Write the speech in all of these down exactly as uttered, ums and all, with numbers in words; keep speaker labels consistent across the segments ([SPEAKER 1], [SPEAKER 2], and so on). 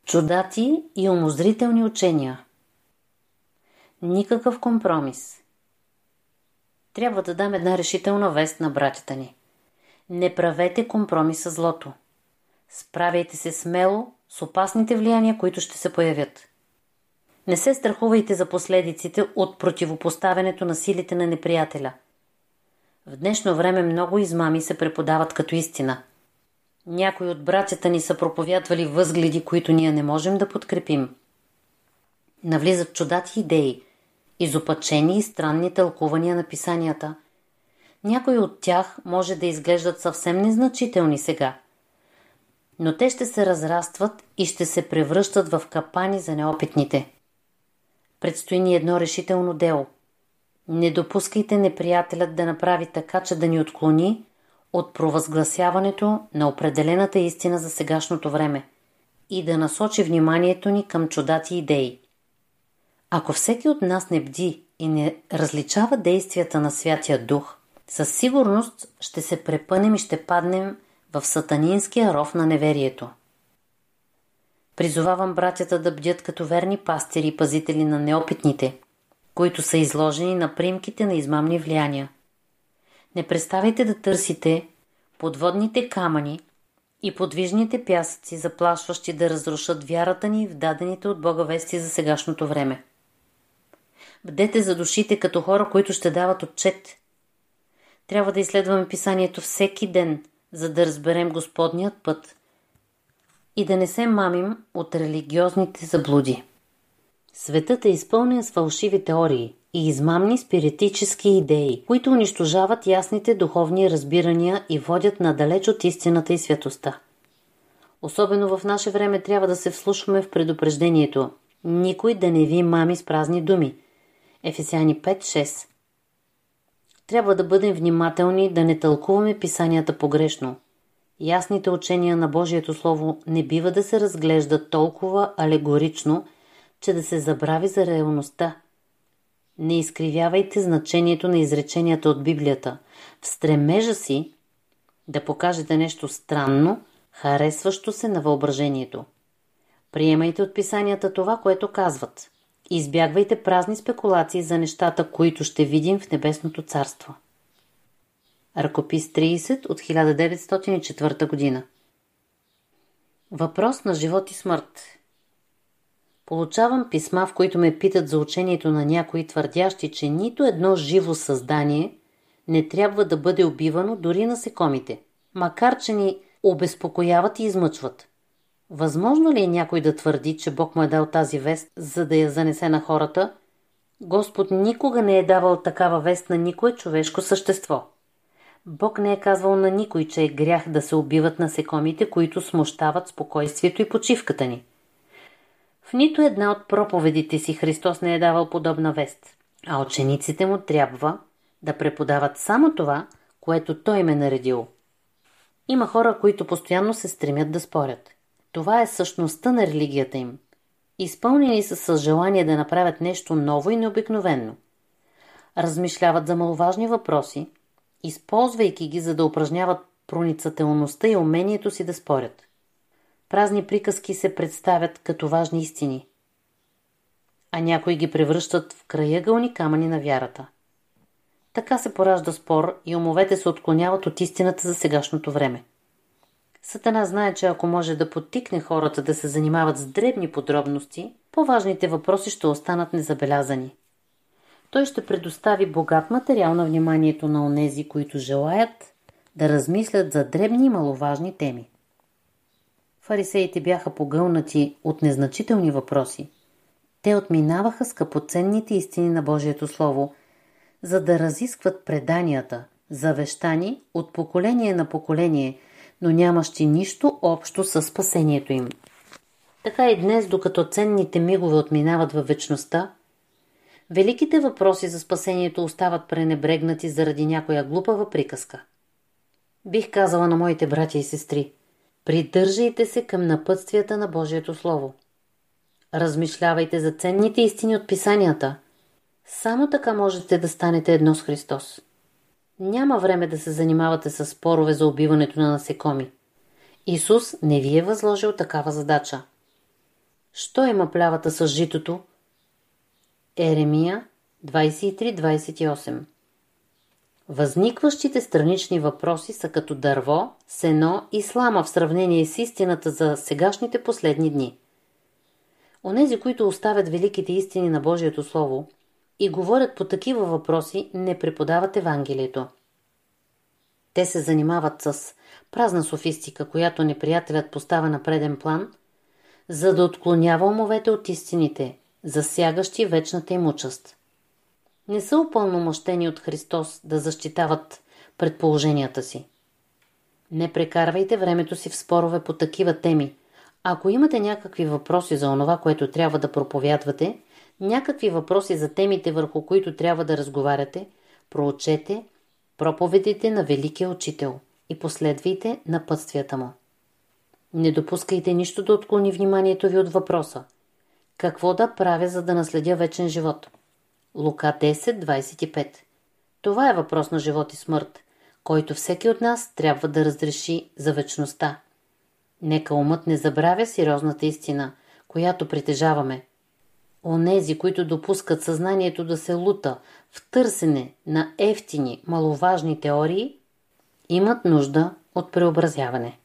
[SPEAKER 1] Чудати и умозрителни учения. Никакъв компромис. Трябва да дам една решителна вест на братята ни. Не правете компромис с злото. Справяйте се смело с опасните влияния, които ще се появят. Не се страхувайте за последиците от противопоставянето на силите на неприятеля. В днешно време много измами се преподават като истина. Някои от братята ни са проповядвали възгледи, които ние не можем да подкрепим. Навлизат чудати идеи, изопачени и странни тълкувания на писанията. Някои от тях може да изглеждат съвсем незначителни сега, но те ще се разрастват и ще се превръщат в капани за неопитните. Предстои ни едно решително дело. Не допускайте неприятелят да направи така, че да ни отклони от провъзгласяването на определената истина за сегашното време и да насочи вниманието ни към чудати идеи. Ако всеки от нас не бди и не различава действията на Святия Дух, със сигурност ще се препънем и ще паднем в сатанинския ров на неверието. Призовавам братята да бдят като верни пастири и пазители на неопитните, които са изложени на примките на измамни влияния. Не преставайте да търсите подводните камъни и подвижните пясъци, заплашващи да разрушат вярата ни в дадените от Бога вести за сегашното време. Бдете за душите като хора, които ще дават отчет. Трябва да изследваме писанието всеки ден, за да разберем Господният път и да не се мамим от религиозните заблуди. Светът е изпълнен с фалшиви теории и измамни спиритически идеи, които унищожават ясните духовни разбирания и водят надалеч от истината и святостта. Особено в наше време трябва да се вслушваме в предупреждението: никой да не ви мами с празни думи. Ефесяни пет шест. Трябва да бъдем внимателни да не тълкуваме писанията погрешно. Ясните учения на Божието Слово не бива да се разглеждат толкова алегорично, че да се забрави за реалността. Не изкривявайте значението на изреченията от Библията в стремежа си да покажете нещо странно, харесващо се на въображението. Приемайте от писанията това, което казват. Избягвайте празни спекулации за нещата, които ще видим в Небесното царство. Ръкопис тридесет от хиляда деветстотин и четвърта година. Въпрос на живот и смърт. Получавам писма, в които ме питат за учението на някои, твърдящи, че нито едно живо създание не трябва да бъде убивано, дори насекомите, макар че ни обезпокояват и измъчват. Възможно ли е някой да твърди, че Бог му е дал тази вест, за да я занесе на хората? Господ никога не е давал такава вест на никое човешко същество. Бог не е казвал на никой, че е грях да се убиват насекомите, които смущават спокойствието и почивката ни. В нито една от проповедите си Христос не е давал подобна вест, а учениците му трябва да преподават само това, което Той им е наредил. Има хора, които постоянно се стремят да спорят. Това е същността на религията им. Изпълнени са с желание да направят нещо ново и необикновено. Размишляват за маловажни въпроси, използвайки ги, за да упражняват проницателността и умението си да спорят. Празни приказки се представят като важни истини, а някои ги превръщат в краягълни камъни на вярата. Така се поражда спор и умовете се отклоняват от истината за сегашното време. Сатана знае, че ако може да подтикне хората да се занимават с дребни подробности, по-важните въпроси ще останат незабелязани. Той ще предостави богат материал на вниманието на онези, които желаят да размислят за дребни и маловажни теми. Фарисеите бяха погълнати от незначителни въпроси. Те отминаваха скъпоценните истини на Божието Слово, за да разискват преданията, завещани от поколение на поколение, но нямащи нищо общо със спасението им. Така и днес, докато ценните мигове отминават във вечността, великите въпроси за спасението остават пренебрегнати заради някоя глупава приказка. Бих казала на моите братя и сестри: придържайте се към напътствията на Божието Слово. Размишлявайте за ценните истини от писанията. Само така можете да станете едно с Христос. Няма време да се занимавате с спорове за убиването на насекоми. Исус не ви е възложил такава задача. Що има плявата с житото? Еремия двадесет и три двадесет и осем. Възникващите странични въпроси са като дърво, сено и слама в сравнение с истината за сегашните последни дни. Онези, които оставят великите истини на Божието Слово и говорят по такива въпроси, не преподават Евангелието. Те се занимават с празна софистика, която неприятелят поставя на преден план, за да отклонява умовете от истините, засягащи вечната им участ. Не са упълномощени от Христос да защитават предположенията си. Не прекарвайте времето си в спорове по такива теми. Ако имате някакви въпроси за онова, което трябва да проповядвате, някакви въпроси за темите, върху които трябва да разговаряте, проучете проповедите на Великия Учител и последвайте напътствията му. Не допускайте нищо да отклони вниманието ви от въпроса. Какво да правя, за да наследя вечен живот? Лука десет двадесет и пет. Това е въпрос на живот и смърт, който всеки от нас трябва да разреши за вечността. Нека умът не забравя сериозната истина, която притежаваме. Онези, които допускат съзнанието да се лута в търсене на евтини, маловажни теории, имат нужда от преобразяване.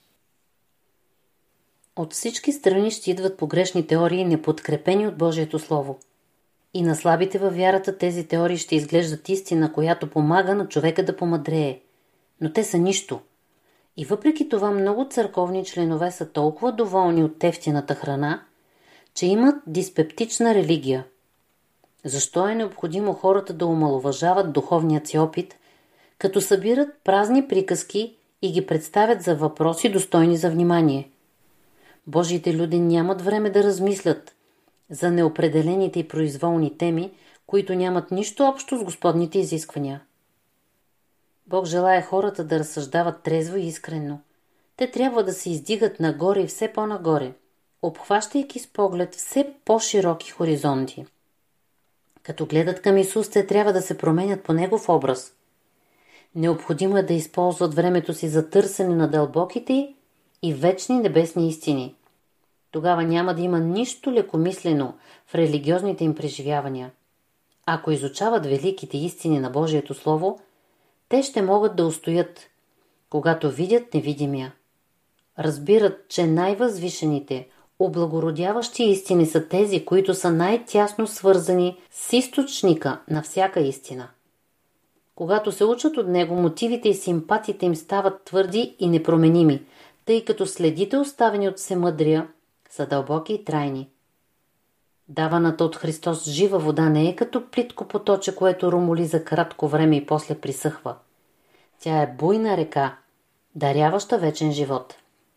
[SPEAKER 1] От всички страни ще идват погрешни теории, неподкрепени от Божието Слово. И на слабите във вярата тези теории ще изглеждат истина, която помага на човека да помъдрее. Но те са нищо. И въпреки това много църковни членове са толкова доволни от ефтината храна, че имат диспептична религия. Защо е необходимо хората да омаловажават духовният си опит, като събират празни приказки и ги представят за въпроси достойни за внимание? Божиите люди нямат време да размислят за неопределените и произволни теми, които нямат нищо общо с Господните изисквания. Бог желае хората да разсъждават трезво и искрено. Те трябва да се издигат нагоре и все по-нагоре, обхващайки с поглед все по-широки хоризонти. Като гледат към Исус, те трябва да се променят по Негов образ. Необходимо е да използват времето си за търсене на дълбоките и вечни небесни истини. Тогава няма да има нищо лекомислено в религиозните им преживявания. Ако изучават великите истини на Божието Слово, те ще могат да устоят, когато видят невидимия. Разбират, че най-възвишените, облагородяващи истини са тези, които са най-тясно свързани с източника на всяка истина. Когато се учат от него, мотивите и симпатиите им стават твърди и непроменими, тъй като следите, оставени от всемъдрия, са дълбоки и трайни. Даваната от Христос жива вода не е като плитко поточе, което румоли за кратко време и после присъхва. Тя е буйна река, даряваща вечен живот.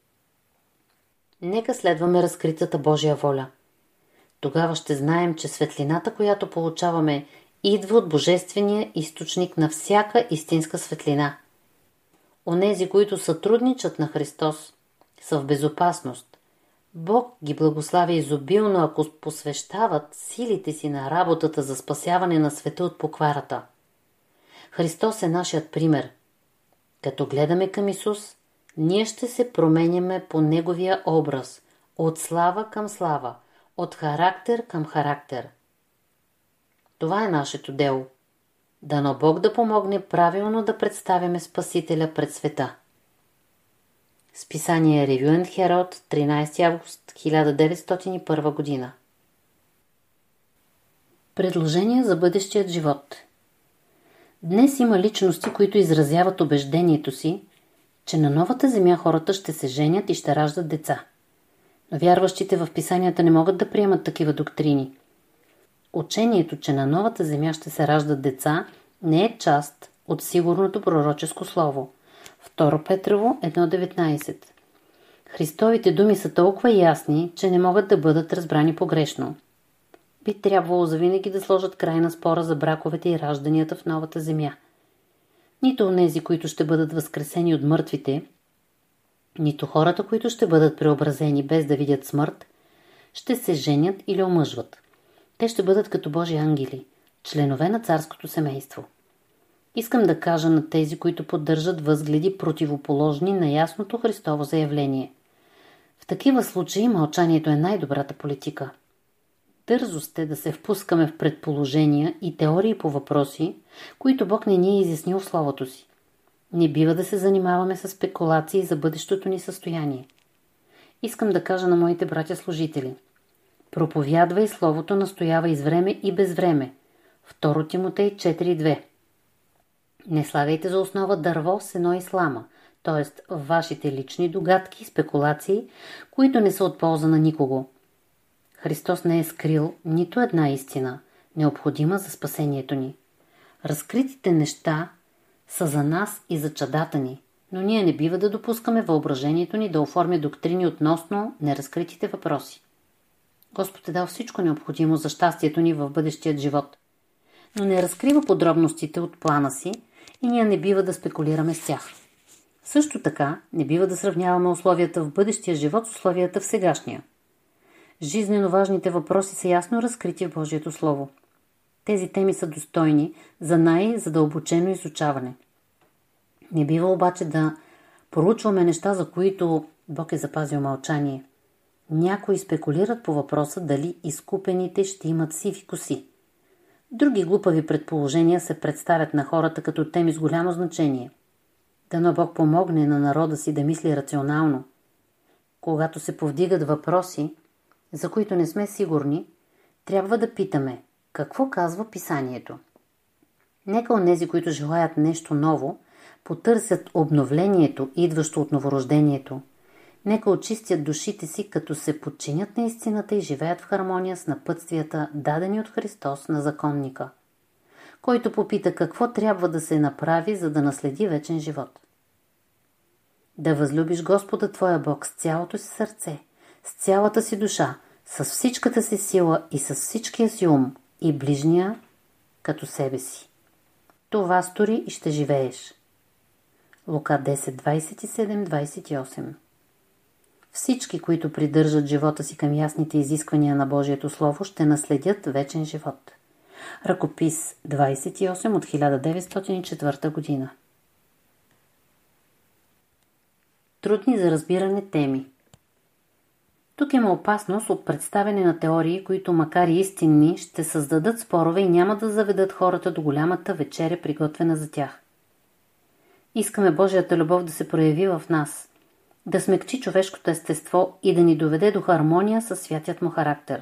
[SPEAKER 1] Нека следваме разкритата Божия воля. Тогава ще знаем, че светлината, която получаваме, идва от Божествения източник на всяка истинска светлина. Онези, които сътрудничат на Христос, са в безопасност. Бог ги благославя изобилно, ако посвещават силите си на работата за спасяване на света от покварата. Христос е нашият пример. Като гледаме към Исус, ние ще се променяме по Неговия образ, от слава към слава, от характер към характер. Това е нашето дело. Дано Бог да помогне правилно да представяме Спасителя пред света. Списание Review and Herald, тринадесети август хиляда деветстотин и първа година. Предложения за бъдещият живот. Днес има личности, които изразяват убеждението си, че на новата земя хората ще се женят и ще раждат деца. Но вярващите в писанията не могат да приемат такива доктрини. Учението, че на новата земя ще се раждат деца, не е част от сигурното пророческо слово. Второ Петрово едно деветнадесет. Христовите думи са толкова ясни, че не могат да бъдат разбрани погрешно. Би трябвало завинаги да сложат край на спора за браковете и ражданията в новата земя. Нито онези, които ще бъдат възкресени от мъртвите, нито хората, които ще бъдат преобразени без да видят смърт, ще се женят или омъжват. Те ще бъдат като Божи ангели, членове на царското семейство. Искам да кажа на тези, които поддържат възгледи противоположни на ясното Христово заявление. В такива случаи мълчанието е най-добрата политика. Дързо сте да се впускаме в предположения и теории по въпроси, които Бог не ни е изяснил в Словото си. Не бива да се занимаваме с спекулации за бъдещото ни състояние. Искам да кажа на моите братя служители: проповядвай Словото, настоява из време и без време. Второ Тимотей четири две. Не слагайте за основа дърво, сено и слама, т.е. вашите лични догадки, спекулации, които не са от полза на никого. Христос не е скрил нито една истина, необходима за спасението ни. Разкритите неща са за нас и за чадата ни, но ние не бива да допускаме въображението ни да оформя доктрини относно неразкритите въпроси. Господ е дал всичко необходимо за щастието ни в бъдещият живот, но не разкрива подробностите от плана си и ние не бива да спекулираме с тях. Също така не бива да сравняваме условията в бъдещия живот с условията в сегашния. Жизнено важните въпроси са ясно разкрити в Божието Слово. Тези теми са достойни за най-задълбочено изучаване. Не бива обаче да проучваме неща, за които Бог е запазил мълчание. Някои спекулират по въпроса дали изкупените ще имат сиви коси. Други глупави предположения се представят на хората като теми с голямо значение. Дано Бог помогне на народа си да мисли рационално. Когато се повдигат въпроси, за които не сме сигурни, трябва да питаме: какво казва Писанието? Нека онези, които желаят нещо ново, потърсят обновлението, идващо от новорождението. Нека очистят душите си, като се подчинят на истината и живеят в хармония с напътствията, дадени от Христос на законника, който попита какво трябва да се направи, за да наследи вечен живот. Да възлюбиш Господа твоя Бог с цялото си сърце, с цялата си душа, с всичката си сила и с всичкия си ум, и ближния като себе си. Това стори и ще живееш. Лука десет двадесет и седем двадесет и осем. Всички, които придържат живота си към ясните изисквания на Божието Слово, ще наследят вечен живот. Ръкопис двадесет и осем от хиляда деветстотин и четвърта година. Трудни за разбиране теми. Тук има опасност от представяне на теории, които макар и истинни, ще създадат спорове и няма да заведат хората до голямата вечеря, приготвена за тях. Искаме Божията любов да се прояви в нас, да смекчи човешкото естество и да ни доведе до хармония със святият му характер.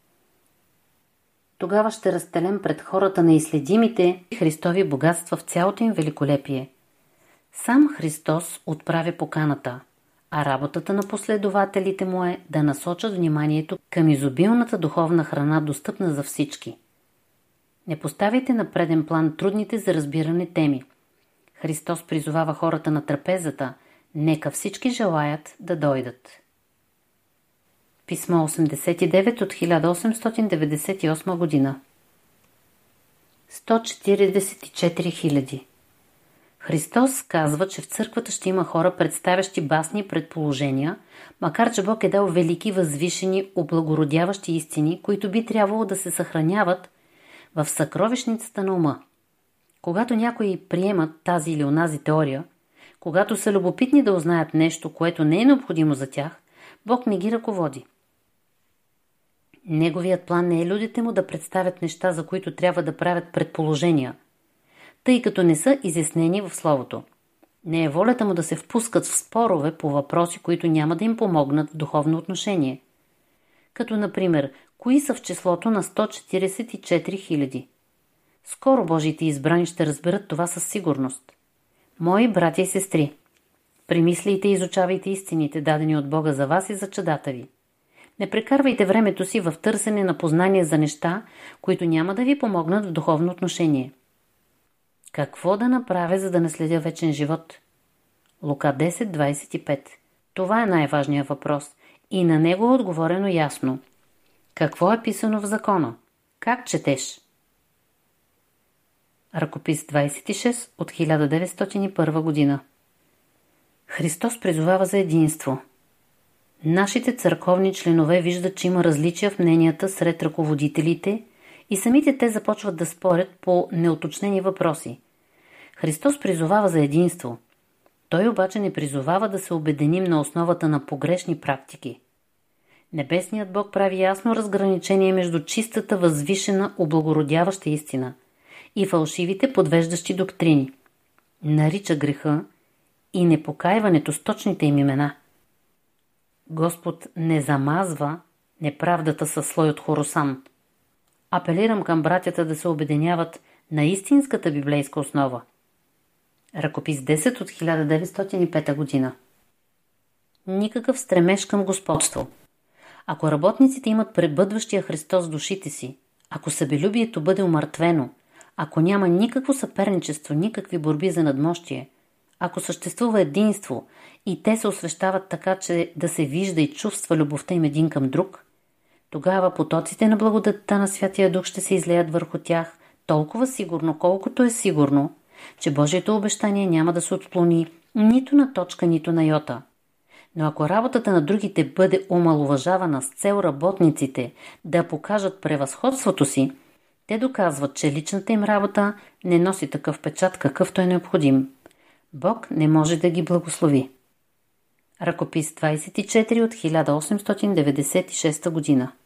[SPEAKER 1] Тогава ще разстелем пред хората неизследимите Христови богатства в цялото им великолепие. Сам Христос отправя поканата, а работата на последователите му е да насочат вниманието към изобилната духовна храна, достъпна за всички. Не поставяйте на преден план трудните за разбиране теми. Христос призовава хората на трапезата: нека всички желаят да дойдат. Писмо осемдесет и девет от хиляда осемстотин деветдесет и осма година. сто четиридесет и четири хиляди. Христос казва, че в църквата ще има хора, представящи басни и предположения, макар че Бог е дал велики, възвишени, облагородяващи истини, които би трябвало да се съхраняват в съкровищницата на ума. Когато някои приемат тази или онази теория, когато са любопитни да узнаят нещо, което не е необходимо за тях, Бог не ги ръководи. Неговият план не е людите му да представят неща, за които трябва да правят предположения, тъй като не са изяснени в Словото. Не е волята му да се впускат в спорове по въпроси, които няма да им помогнат в духовно отношение. Като, например, кои са в числото на сто четиридесет и четири хиляди. Скоро Божиите избрани ще разберат това със сигурност. Мои братя и сестри, премислийте и изучавайте истините, дадени от Бога за вас и за чадата ви. Не прекарвайте времето си в търсене на познание за неща, които няма да ви помогнат в духовно отношение. Какво да направя, за да наследя вечен живот? Лука десет двадесет и пет. Това е най-важният въпрос и на него е отговорено ясно. Какво е писано в закона? Как четеш? Ръкопис двадесет и шест от хиляда деветстотин и първа година. Христос призовава за единство. Нашите църковни членове виждат, че има различия в мненията сред ръководителите и самите те започват да спорят по неуточнени въпроси. Христос призовава за единство. Той обаче не призовава да се обединим на основата на погрешни практики. Небесният Бог прави ясно разграничение между чистата, възвишена, облагородяваща истина и фалшивите, подвеждащи доктрини. Нарича греха и непокайването с точните им имена. Господ не замазва неправдата със слой от хоросан. Апелирам към братята да се обединяват на истинската библейска основа. Ръкопис десет от хиляда деветстотин и пета година. Никакъв стремеж към господство. Ако работниците имат пребъдващия Христос в душите си, ако себелюбието бъде умъртвено, ако няма никакво съперничество, никакви борби за надмощие, ако съществува единство и те се освещават така, че да се вижда и чувства любовта им един към друг, тогава потоците на благодатта на Святия Дух ще се излеят върху тях толкова сигурно, колкото е сигурно, че Божието обещание няма да се отклони нито на точка, нито на йота. Но ако работата на другите бъде омаловажавана с цел работниците да покажат превъзходството си, те доказват, че личната им работа не носи такъв печат, какъвто е необходим. Бог не може да ги благослови. Ръкопис двадесет и четири от хиляда осемстотин деветдесет и шеста година.